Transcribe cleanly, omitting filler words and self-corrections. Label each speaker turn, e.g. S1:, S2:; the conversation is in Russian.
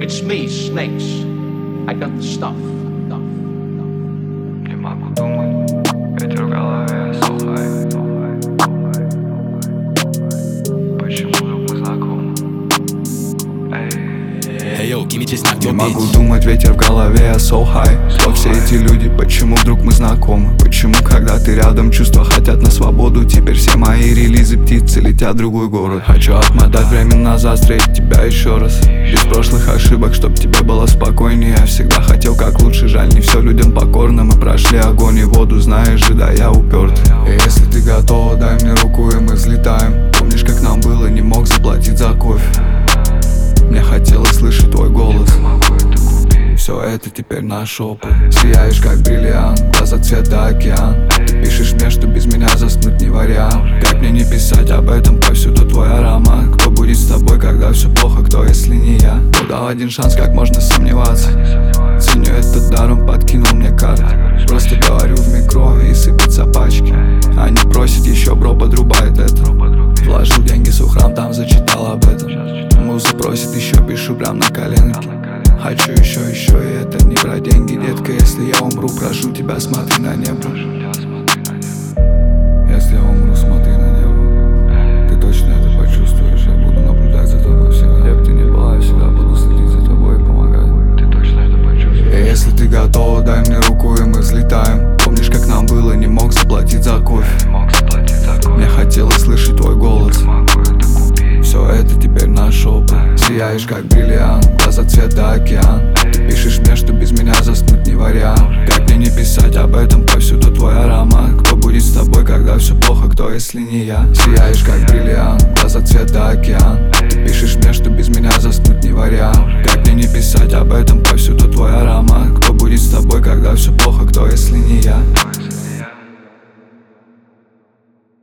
S1: It's me, Snakes. I got the stuff.
S2: Не могу думать, ветер в голове сухой. Почему вдруг мы знакомы?
S3: Не могу думать, ветер в голове, so high. Кто все эти люди, почему вдруг мы знакомы? Почему, когда ты рядом, чувства хотят на свободу? Теперь все мои релизы птицы летят в другой город. Хочу отмотать время назад, встретить тебя еще раз. Без прошлых ошибок, чтоб тебе было спокойнее. Я всегда хотел как лучше, жаль, не все людям покорно. Мы прошли огонь и воду, знаешь же, да, я уперт. И если ты готова, дай мне руку, и мы взлетаем. Помнишь, как нам было, не мог заплатить за кофе. Мне хотелось слышать твой голос. Все это теперь наш опыт. Сияешь как бриллиант, глаза цвета океан. Ты пишешь мне, что без меня заснуть не вариант. Как мне не писать об этом, повсюду твой аромат. Кто будет с тобой, когда все плохо, кто, если не я? Кто дал один шанс, как можно сомневаться? Ценю этот дар, он подкинул мне карты. Просто говорю в микро и сыпятся пачки. Они просят еще, бро, подрубает это. Вложил деньги в храм, там зачитал об этом. Муза просит еще, пишу прям на коленке. Хочу еще, и это не про деньги, детка. Если я умру, прошу тебя, смотри на небо. Если я умру, смотри на небо. Ты точно это почувствуешь, я буду наблюдать за тобой всегда. Где бы ты ни была, я всегда буду следить за тобой и помогать.
S2: Ты точно это почувствуешь.
S3: И если ты готова, дай мне руку, и мы взлетаем. Помнишь, как нам было, не мог заплатить за кофе. Мне хотелось слышать твой голос. Все это теперь наш опыт. Сияешь как бриллиант, глаза цвета океан. Ты пишешь мне, что без меня заснуть не вариант. Как мне не писать об этом, повсюду твой аромат. Кто будет с тобой, когда все плохо, кто, если не я? Сияешь как бриллиант, глаза цвета океан. Ты пишешь мне, что без меня заснуть не вариант. Как мне не писать об этом, повсюду твой аромат. Кто будет с тобой, когда все плохо, кто, если